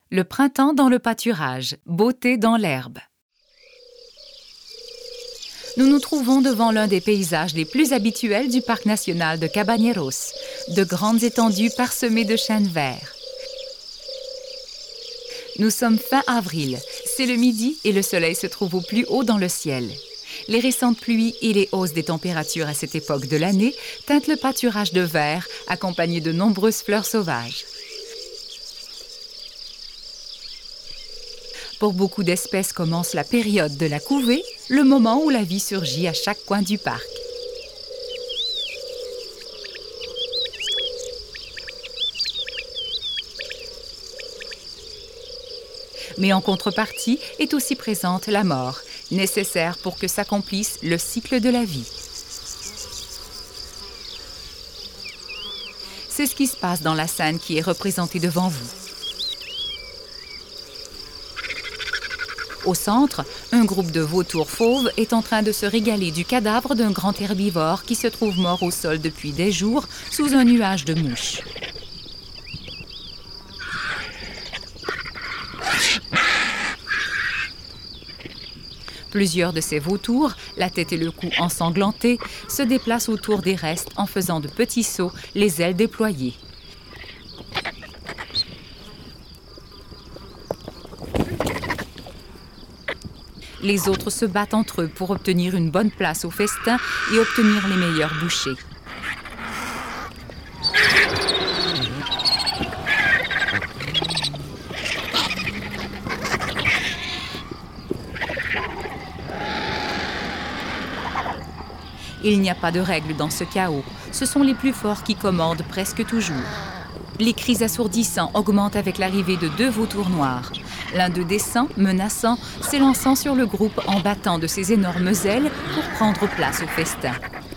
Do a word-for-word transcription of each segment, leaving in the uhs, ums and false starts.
Le printemps dans le pâturage, beauté dans l'herbe. Nous nous trouvons devant l'un des paysages les plus habituels du parc national de Cabañeros, de grandes étendues parsemées de chênes verts. Nous sommes fin avril, c'est le midi et le soleil se trouve au plus haut dans le ciel. Les récentes pluies et les hausses des températures à cette époque de l'année teintent le pâturage de vert, accompagné de nombreuses fleurs sauvages. Pour beaucoup d'espèces commence la période de la couvée, le moment où la vie surgit à chaque coin du parc. Mais en contrepartie est aussi présente la mort, nécessaire pour que s'accomplisse le cycle de la vie. C'est ce qui se passe dans la scène qui est représentée devant vous. Au centre, un groupe de vautours fauves est en train de se régaler du cadavre d'un grand herbivore qui se trouve mort au sol depuis des jours sous un nuage de mouches. Plusieurs de ces vautours, la tête et le cou ensanglantés, se déplacent autour des restes en faisant de petits sauts, les ailes déployées. Les autres se battent entre eux pour obtenir une bonne place au festin et obtenir les meilleures bouchées. Il n'y a pas de règle dans ce chaos. Ce sont les plus forts qui commandent presque toujours. Les cris assourdissants augmentent avec l'arrivée de deux vautours noirs. L'un d'eux descend, menaçant, s'élançant sur le groupe en battant de ses énormes ailes pour prendre place au festin.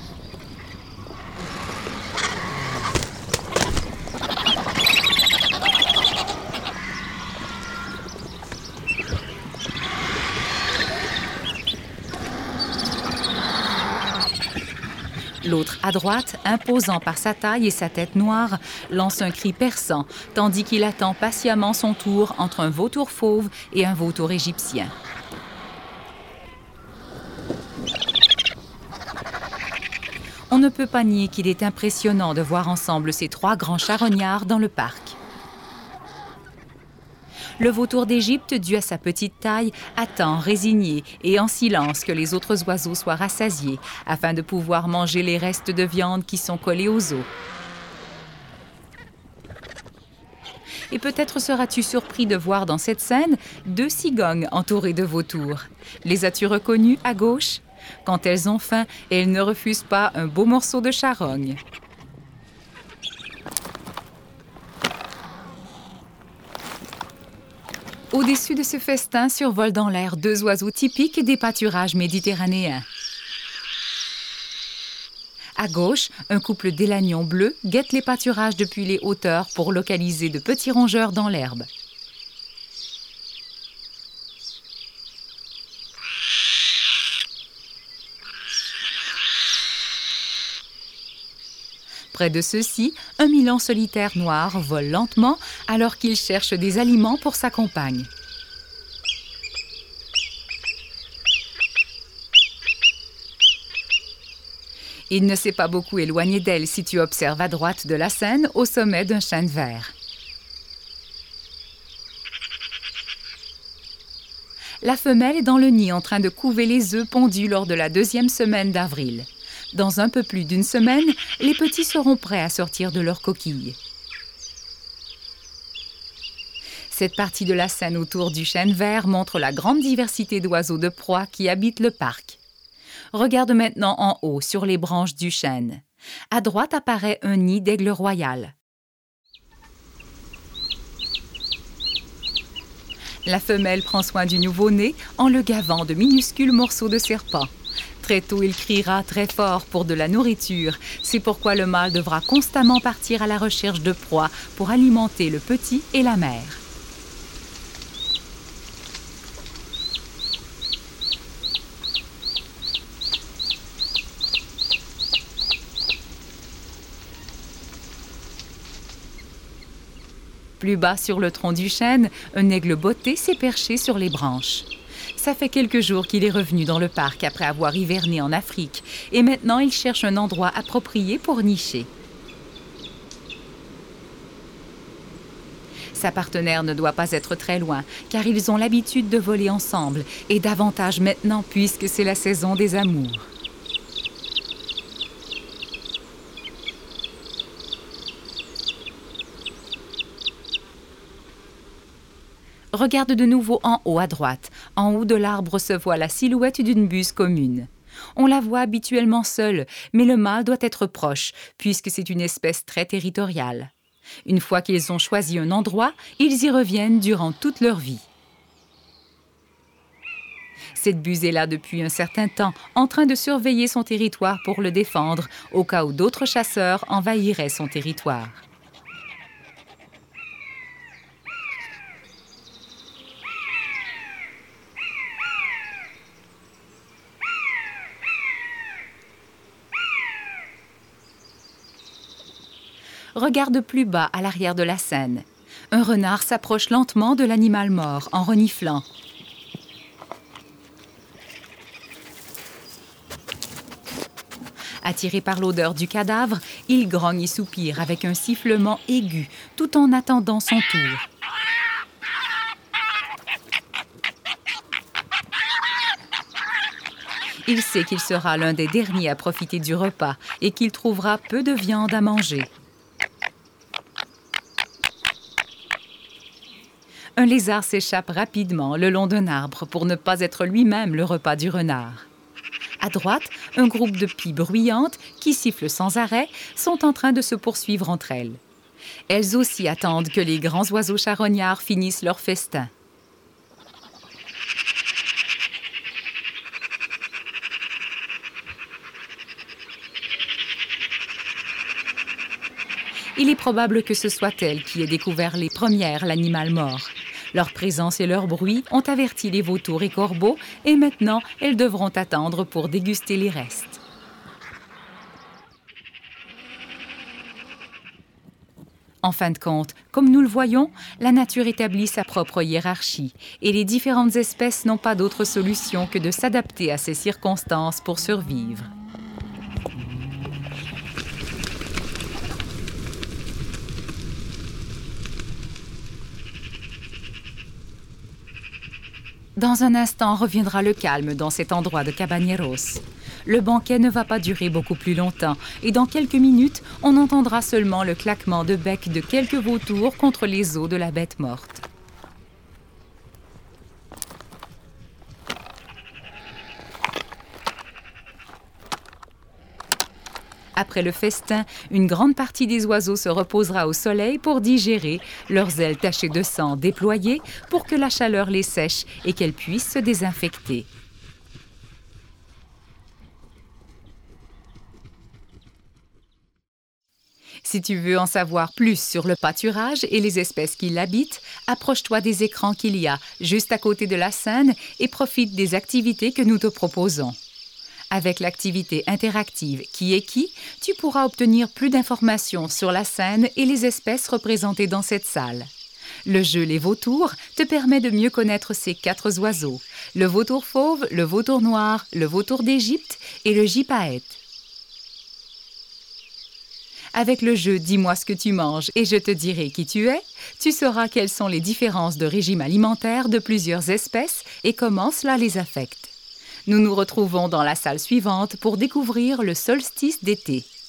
L'autre à droite, imposant par sa taille et sa tête noire, lance un cri perçant, tandis qu'il attend patiemment son tour entre un vautour fauve et un vautour égyptien. On ne peut pas nier qu'il est impressionnant de voir ensemble ces trois grands charognards dans le parc. Le vautour d'Égypte, dû à sa petite taille, attend résigné et en silence que les autres oiseaux soient rassasiés afin de pouvoir manger les restes de viande qui sont collés aux os. Et peut-être seras-tu surpris de voir dans cette scène deux cigognes entourées de vautours. Les as-tu reconnues à gauche? Quand elles ont faim, elles ne refusent pas un beau morceau de charogne. Au-dessus de ce festin survolent dans l'air deux oiseaux typiques des pâturages méditerranéens. À gauche, un couple d'élagnons bleus guette les pâturages depuis les hauteurs pour localiser de petits rongeurs dans l'herbe. Près de ceux-ci, un milan solitaire noir vole lentement alors qu'il cherche des aliments pour sa compagne. Il ne s'est pas beaucoup éloigné d'elle si tu observes à droite de la scène au sommet d'un chêne vert. La femelle est dans le nid en train de couver les œufs pondus lors de la deuxième semaine d'avril. Dans un peu plus d'une semaine, les petits seront prêts à sortir de leur coquille. Cette partie de la scène autour du chêne vert montre la grande diversité d'oiseaux de proie qui habitent le parc. Regarde maintenant en haut, sur les branches du chêne. À droite apparaît un nid d'aigle royal. La femelle prend soin du nouveau-né en le gavant de minuscules morceaux de serpent. Très tôt, il criera très fort pour de la nourriture. C'est pourquoi le mâle devra constamment partir à la recherche de proie pour alimenter le petit et la mère. Plus bas sur le tronc du chêne, un aigle botté s'est perché sur les branches. Ça fait quelques jours qu'il est revenu dans le parc après avoir hiverné en Afrique et maintenant il cherche un endroit approprié pour nicher. Sa partenaire ne doit pas être très loin car ils ont l'habitude de voler ensemble et davantage maintenant puisque c'est la saison des amours. Regarde de nouveau en haut à droite. En haut de l'arbre se voit la silhouette d'une buse commune. On la voit habituellement seule, mais le mâle doit être proche, puisque c'est une espèce très territoriale. Une fois qu'ils ont choisi un endroit, ils y reviennent durant toute leur vie. Cette buse est là depuis un certain temps, en train de surveiller son territoire pour le défendre, au cas où d'autres chasseurs envahiraient son territoire. Regarde plus bas à l'arrière de la scène. Un renard s'approche lentement de l'animal mort en reniflant. Attiré par l'odeur du cadavre, il grogne et soupire avec un sifflement aigu tout en attendant son tour. Il sait qu'il sera l'un des derniers à profiter du repas et qu'il trouvera peu de viande à manger. Un lézard s'échappe rapidement le long d'un arbre pour ne pas être lui-même le repas du renard. À droite, un groupe de pies bruyantes qui sifflent sans arrêt sont en train de se poursuivre entre elles. Elles aussi attendent que les grands oiseaux charognards finissent leur festin. Il est probable que ce soit elles qui aient découvert les premières l'animal mort. Leur présence et leur bruit ont averti les vautours et corbeaux et maintenant, elles devront attendre pour déguster les restes. En fin de compte, comme nous le voyons, la nature établit sa propre hiérarchie et les différentes espèces n'ont pas d'autre solution que de s'adapter à ces circonstances pour survivre. Dans un instant reviendra le calme dans cet endroit de Cabañeros. Le banquet ne va pas durer beaucoup plus longtemps et dans quelques minutes, on entendra seulement le claquement de bec de quelques vautours contre les os de la bête morte. Après le festin, une grande partie des oiseaux se reposera au soleil pour digérer, leurs ailes tachées de sang déployées pour que la chaleur les sèche et qu'elles puissent se désinfecter. Si tu veux en savoir plus sur le pâturage et les espèces qui l'habitent, approche-toi des écrans qu'il y a juste à côté de la scène et profite des activités que nous te proposons. Avec l'activité interactive Qui est qui, tu pourras obtenir plus d'informations sur la scène et les espèces représentées dans cette salle. Le jeu Les Vautours te permet de mieux connaître ces quatre oiseaux, le vautour fauve, le vautour noir, le vautour d'Égypte et le gypaète. Avec le jeu Dis-moi ce que tu manges et je te dirai qui tu es, tu sauras quelles sont les différences de régime alimentaire de plusieurs espèces et comment cela les affecte. Nous nous retrouvons dans la salle suivante pour découvrir le solstice d'été.